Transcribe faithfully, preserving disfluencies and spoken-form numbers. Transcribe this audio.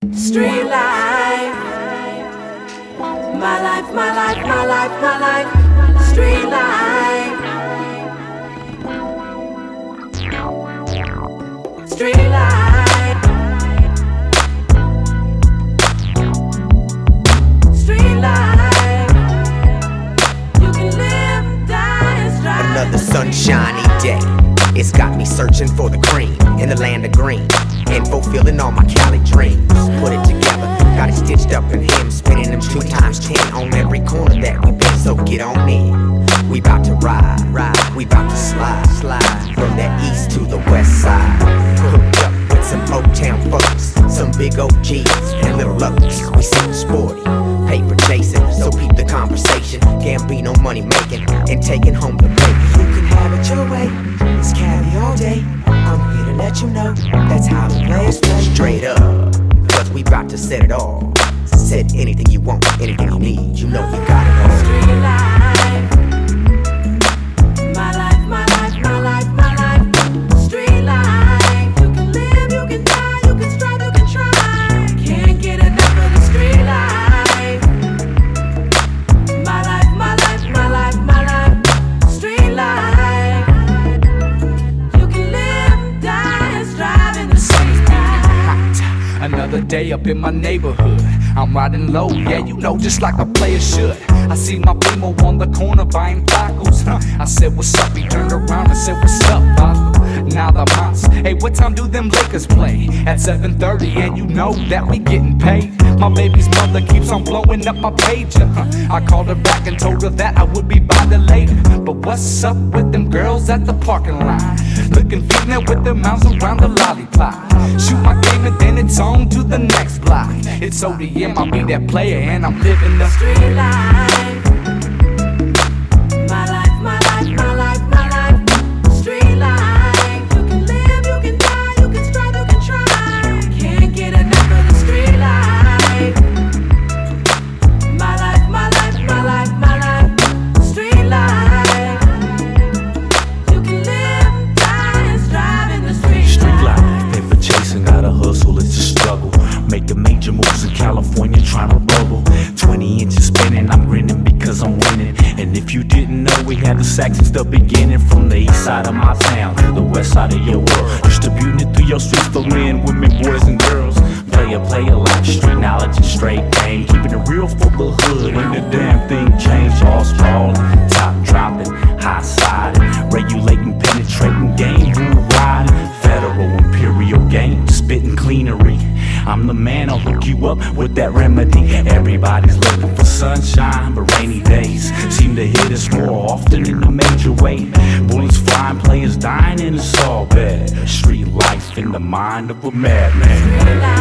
Street life, my life, my life, my life, my life. Street life, street life, street life. You can live, die, and strive. Another sunshiny day. It's got me searching for the cream in the land of green and fulfilling all my Cali dreams. Put it together, got it stitched up in him, spinning them two times ten on every corner that we been. So get on in. We bout to ride, ride. We bout to slide, slide from that east to the west side. Hooked up with some Oaktown folks, some big O Gs and little looks. We sitting sporty, paper chasing. So keep the conversation. Gambino money making and taking home the baby. You can have it your way. It's Cali all day. I'm here to let you know that's how the players play. Straight up, cause we bout to set it all. Set anything you want, anything you need. You know you got it all. Street life, my life, my life, my life, my life. Street life, you can live, you can die, you can strive, you can try. Can't get enough of the street life. My life, my life, my life, my life. Street life, you can live, die, and strive in the street life. Another day up in my neighborhood. I'm riding low, yeah, you know, just like a player should. I see my primo on the corner buying tacos. Huh. I said, what's up? He turned around and said, what's up, Paco? Now the months. Hey, what time do them Lakers play? At seven thirty, and you know that we getting paid. My baby's mother keeps on blowing up my pager. Huh. I called her back and told her that I would be by there later. But what's up with them girls at the parking lot? Looking female with their mouths around the lollipop. Shoot my game and then it's on to the next block. It's O D M, I'll be that player and I'm living the street life. My life, my life, my life, my life. Street life. You can live, you can die, you can strive, you can try. Can't get enough of the street life. My life, my life, my life, my life. Street life. You can live, die, and strive in the street, street life. Paper chasing, gotta hustle, it's a struggle. Making major moves in California, trying to bubble. twenty inches spinning, I'm grinning because I'm winning. And if you didn't know, we had the sack since the beginning. From the east side of my town to the west side of your world. Distributing it through your streets for men, women, boys, and girls. Player, player, life, street knowledge and straight game. Keeping it real for the hood when the damn thing changed. All sprawling, top dropping, high siding, regulating, penetrating, game rule riding. Federal imperial game, spitting cleanery. I'm the man, I'll hook you up with that remedy. Everybody's looking for sunshine, but rainy days seem to hit us more often in a major way. Bullets flying, players dying, and it's all bad. Street life in the mind of a madman.